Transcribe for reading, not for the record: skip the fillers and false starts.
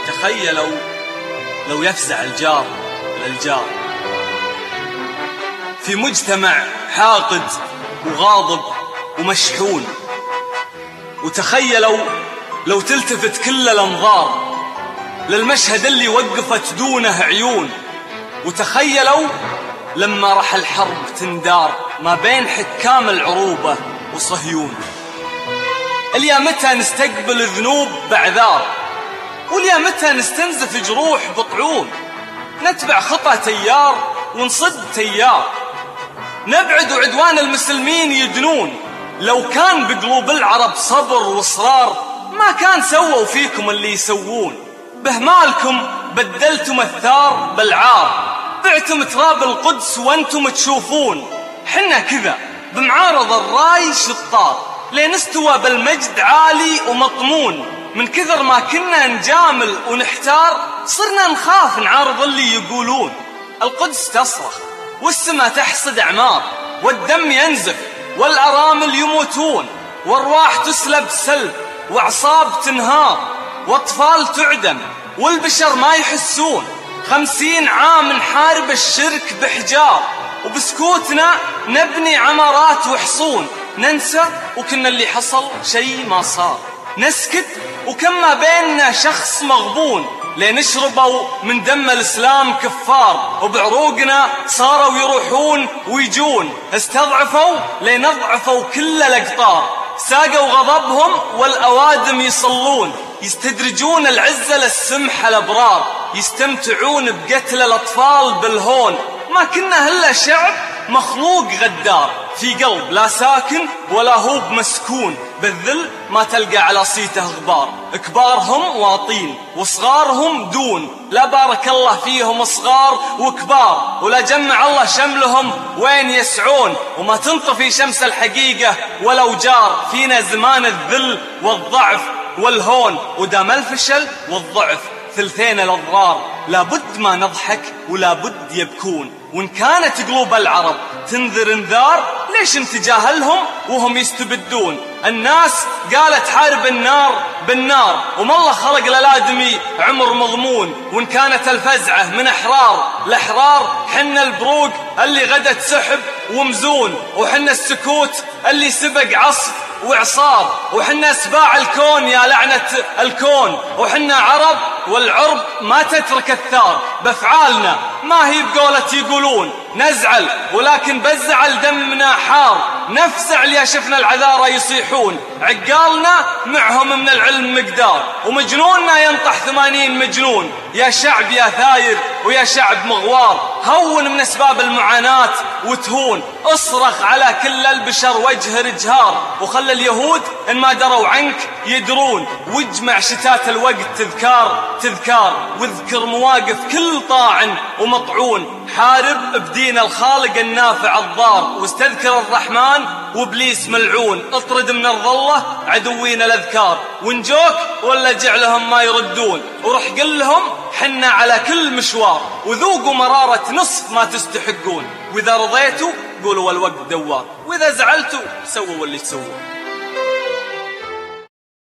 تخيلوا لو يفزع الجار للجار في مجتمع حاقد وغاضب ومشحون. وتخيلوا لو تلتفت كل الأنظار للمشهد اللي وقفت دونه عيون. وتخيلوا لما راح الحرب تندار ما بين حكام العروبة وصهيون. اليا متى نستقبل ذنوب بعذار، واليا متى نستنزف جروح بطعون، نتبع خطى تيار ونصد تيار، نبعد وعدوان المسلمين يدنون. لو كان بقلوب العرب صبر وإصرار ما كان سووا فيكم اللي يسوون. بهمالكم بدلتم الثار بالعار، بعتم تراب القدس وانتم تشوفون. حنا كذا بمعارض الراي شطار لين استوى بالمجد عالي ومطمون. من كثر ما كنا نجامل ونحتار صرنا نخاف نعارض اللي يقولون. القدس تصرخ والسما تحصد أعمار، والدم ينزف والأرامل يموتون، وارواح تسلب سلب وأعصاب تنهار، وأطفال تعدم والبشر ما يحسون. 50 عام نحارب الشرك بحجار، وبسكوتنا نبني عمارات وحصون. ننسى وكنا اللي حصل شيء ما صار، نسكت وكم ما بيننا شخص مغبون. لنشربوا من دم الإسلام كفار، وبعروقنا صاروا يروحون ويجون. استضعفوا لنضعفوا كل الأقطار، ساقوا غضبهم والأوادم يصلون. يستدرجون العزة للسمح الأبرار، يستمتعون بقتل الأطفال بالهون. ما كنا هلا شعب مخلوق غدار، في قلب لا ساكن ولا هو بمسكون. بالذل ما تلقى على صيته غبار، كبارهم واطين وصغارهم دون. لا بارك الله فيهم صغار وكبار، ولا جمع الله شملهم وين يسعون. وما تنطفي شمس الحقيقة ولو جار فينا زمان الذل والضعف والهون. ودام الفشل والضعف ثلثين الأضرار، لابد ما نضحك ولابد يبكون. وإن كانت قلوب العرب تنذر انذار ليش نتجاهلهم وهم يستبدون. الناس قالت حارب النار بالنار، وما الله خلق للآدمي عمر مضمون. وإن كانت الفزعة من أحرار الأحرار، حنا البروق اللي غدت سحب ومزون، وحنا السكوت اللي سبق عصف وإعصار، وحنا سباع الكون يا لعنة الكون. وحنا عرب والعرب ما تترك الثار، بأفعالنا ما هي بقولة يقولون. نزعل ولكن بزعل دمنا حار، نفزع ليا شفنا العذارى يصيحون. عقالنا معهم من العلم مقدار، ومجنوننا ينطح 80 مجنون. يا شعب يا ثاير ويا شعب مغوار، هون من أسباب المعاناة وتهون. اصرخ على كل البشر واجهر جهار، وخلى اليهود إن ما دروا عنك يدرون. واجمع شتات الوقت تذكار، واذكر مواقف كل طاعن ومطعون. حارب بدين الخالق النافع الضار، واستذكر الرحمن وابليس ملعون. اطرد من الظلة عدوين الأذكار، ونجوك ولا جعلهم ما يردون. وروح قل لهم حنا على كل مشوار، وذوقوا مرارة نصف ما تستحقون. وإذا رضيتوا قولوا والوقت دوار، وإذا زعلتوا سووا اللي تسووا.